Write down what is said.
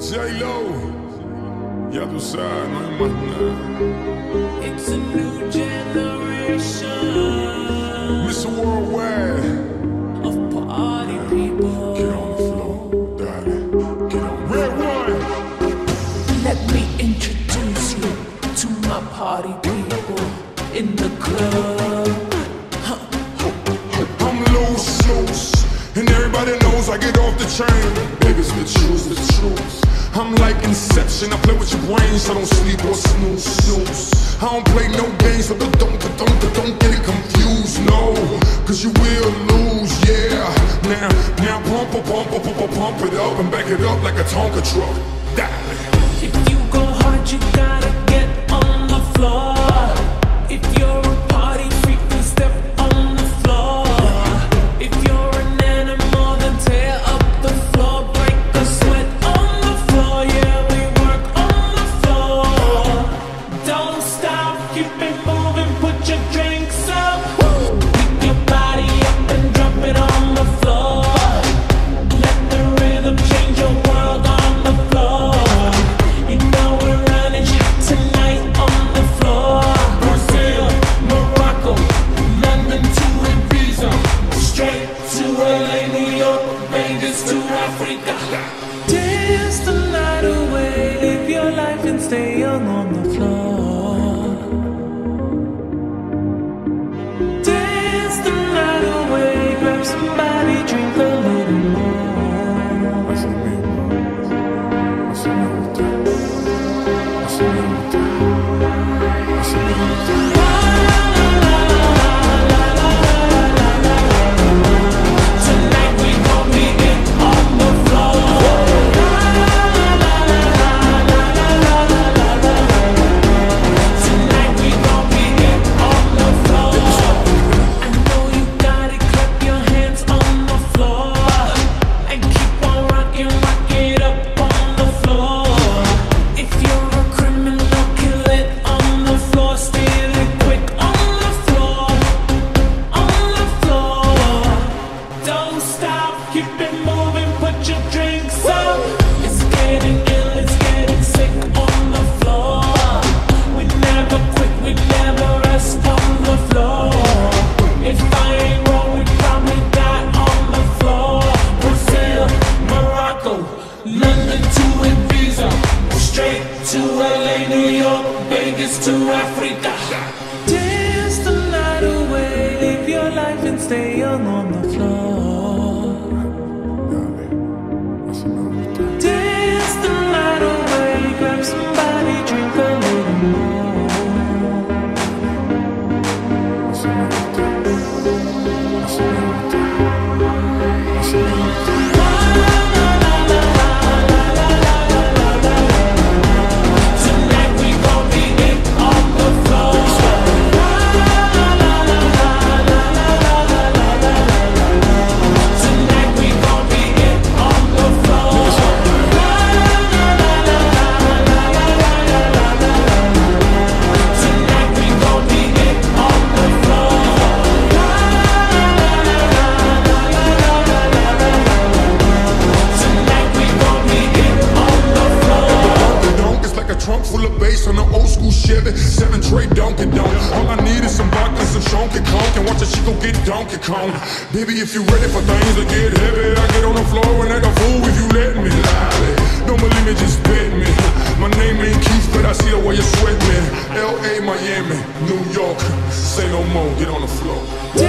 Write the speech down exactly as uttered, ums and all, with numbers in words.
J-Lo, ya tú sabes, no hay más nada. It's a new generation. mister Worldwide. Of party people. Get on the floor, darling. Get on. Red one. Let me introduce you to my party people in the club. Huh. I'm loose, loose, and everybody knows I get off the train. Baby's the truth, the truth. I'm like Inception, I play with your brain, so don't sleep or snooze, snooze. I don't play no games, so don't, don't, don't, don't get it confused, no. Cause you will lose, yeah. Now, now pump, pump, pump, pump, pump, pump it up and back it up like a Tonka truck. Darling. If you go hard, you gotta get on the floor. If you're a party freak, then step on the floor. If you're an animal, then tear up the floor. Break a sweat on the floor, yeah, we work on the floor. Don't stop, keep it moving, put your drinks up. Pick your body up and drop it on the floor. Let the rhythm change your world on the floor. You know we're running tonight on the floor. Brazil, Morocco, London to Ibiza, straight to L A, New York, Vegas to Africa. Dance the night away, live your life and stay young on the floor. Dance the night away, grab somebody, drink a little more. Así mismo, así me gusta, así me gusta, así me gusta. Tonight we gon' be it on the floor. Tonight we gon' be it on the floor. I know you got it, clap your hands on the floor. And keep on rockin', rock it up on the floor. If you're a criminal, kill it on the floor. Steal it quick on the floor. On the floor. Don't stop, keep it moving, put your drinks up. It's getting ill, it's getting sick on the floor. We never quit, we never rest on the floor. If I ain't wrong, we probably die on the floor. Brazil, Morocco, London to Ibiza, straight to L A, New York, Vegas to Africa. Dance the night away, live your life and stay young on the floor. Dale, así me gusta. Dance the night away, grab somebody, drink a little more. Así me gusta, así me gusta, así me gusta. Tonight we gon' be it on the floor. Tonight we gon' be it on the floor. Tonight we gon' be it on the floor. Tonight we gon' be it on the floor. The donk is like a trunk full of bass on an old school Chevy. Seven tray Donkey Donk. All I need is some vodka and some Shonky Conk, and watch a chico get Donkey Kong. Baby, if you ready for things to get heavy, I get on the floor and act a fool if you let me. Lie. Don't believe me, just bet me. My name ain't Keith, but I see the way you sweat me. L A, Miami, New York. Say no more, get on the floor.